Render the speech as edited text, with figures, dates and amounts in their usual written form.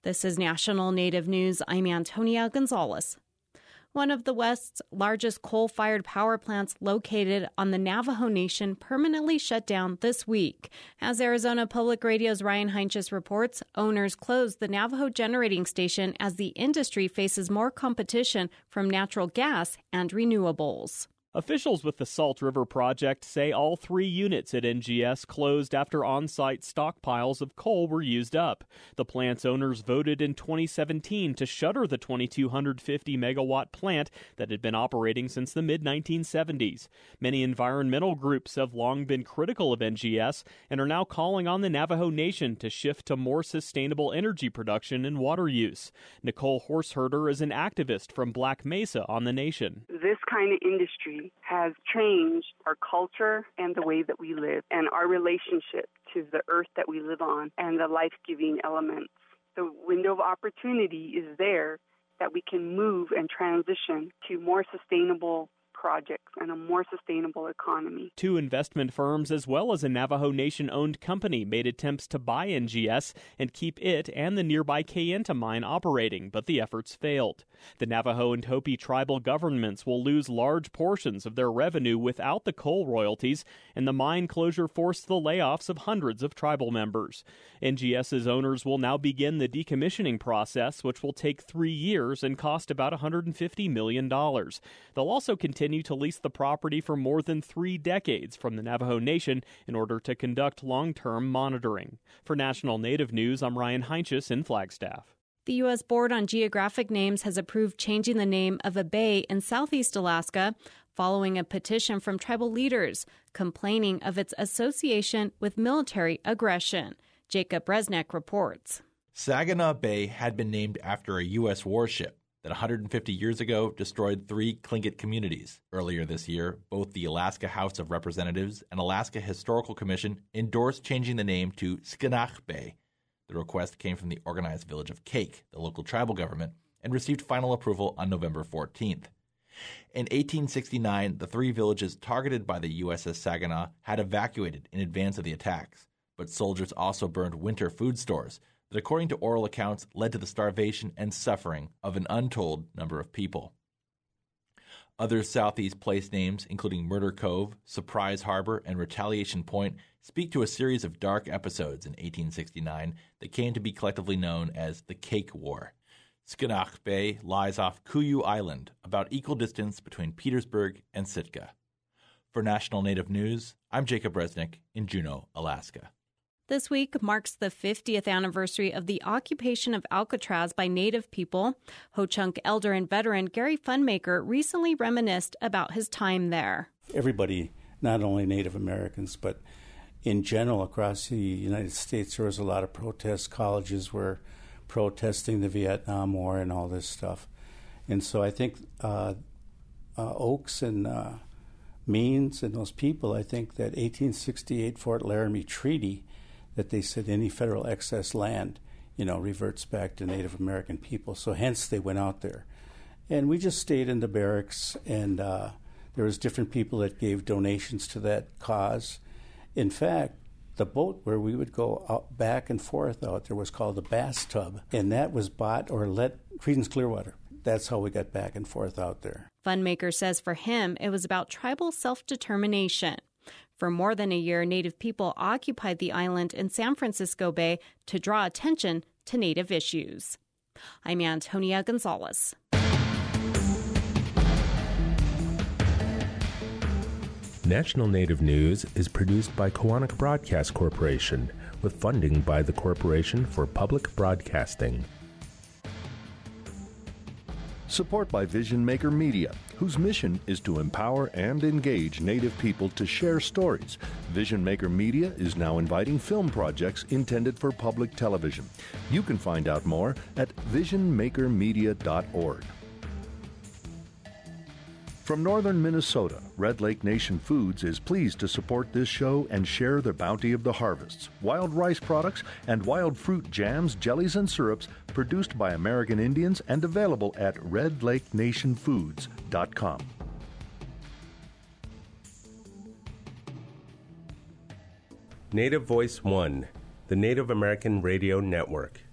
This is National Native News. I'm Antonia Gonzalez. One of the West's largest coal-fired power plants located on the Navajo Nation permanently shut down this week. As Arizona Public Radio's Ryan Heinches reports, owners closed the Navajo generating station as the industry faces more competition from natural gas and renewables. Officials with the Salt River Project say all 3 units at NGS closed after on-site stockpiles of coal were used up. The plant's owners voted in 2017 to shutter the 2,250-megawatt plant that had been operating since the mid-1970s. Many environmental groups have long been critical of NGS and are now calling on the Navajo Nation to shift to more sustainable energy production and water use. Nicole Horseherder is an activist from Black Mesa on the Nation. This kind of industry has changed our culture and the way that we live and our relationship to the earth that we live on and the life-giving elements. The window of opportunity is there that we can move and transition to more sustainable projects and a more sustainable economy. 2 investment firms as well as a Navajo Nation-owned company made attempts to buy NGS and keep it and the nearby Kayenta mine operating, but the efforts failed. The Navajo and Hopi tribal governments will lose large portions of their revenue without the coal royalties, and the mine closure forced the layoffs of hundreds of tribal members. NGS's owners will now begin the decommissioning process, which will take 3 years and cost about $150 million. They'll also continue to lease the property for more than 3 decades from the Navajo Nation in order to conduct long-term monitoring. For National Native News, I'm Ryan Heinches in Flagstaff. The U.S. Board on Geographic Names has approved changing the name of a bay in southeast Alaska following a petition from tribal leaders complaining of its association with military aggression. Jacob Resnick reports. Saginaw Bay had been named after a U.S. warship that 150 years ago destroyed 3 Tlingit communities. Earlier this year, both the Alaska House of Representatives and Alaska Historical Commission endorsed changing the name to Skinach Bay. The request came from the organized village of Cake, the local tribal government, and received final approval on November 14th. In 1869, the 3 villages targeted by the USS Saginaw had evacuated in advance of the attacks, but soldiers also burned winter food stores that, according to oral accounts, led to the starvation and suffering of an untold number of people. Other Southeast place names, including Murder Cove, Surprise Harbor, and Retaliation Point, speak to a series of dark episodes in 1869 that came to be collectively known as the Cake War. Skinach Bay lies off Kuyu Island, about equal distance between Petersburg and Sitka. For National Native News, I'm Jacob Resnick in Juneau, Alaska. This week marks the 50th anniversary of the occupation of Alcatraz by Native people. Ho-Chunk elder and veteran Gary Funmaker recently reminisced about his time there. Everybody, not only Native Americans, but in general across the United States, there was a lot of protests. Colleges were protesting the Vietnam War and all this stuff. And so I think Oaks and Means and those people, I think that 1868 Fort Laramie Treaty, that they said any federal excess land, reverts back to Native American people. So hence they went out there. And we just stayed in the barracks, and there was different people that gave donations to that cause. In fact, the boat where we would go out, back and forth out there was called the Bass Tub, and that was bought or let Creedence Clearwater. That's how we got back and forth out there. Funmaker says for him, it was about tribal self-determination. For more than a year, Native people occupied the island in San Francisco Bay to draw attention to Native issues. I'm Antonia Gonzalez. National Native News is produced by Koahnic Broadcast Corporation with funding by the Corporation for Public Broadcasting. Support by Vision Maker Media, whose mission is to empower and engage Native people to share stories. Vision Maker Media is now inviting film projects intended for public television. You can find out more at visionmakermedia.org. From northern Minnesota, Red Lake Nation Foods is pleased to support this show and share the bounty of the harvests, wild rice products, and wild fruit jams, jellies, and syrups produced by American Indians and available at redlakenationfoods.com. Native Voice One, the Native American Radio Network.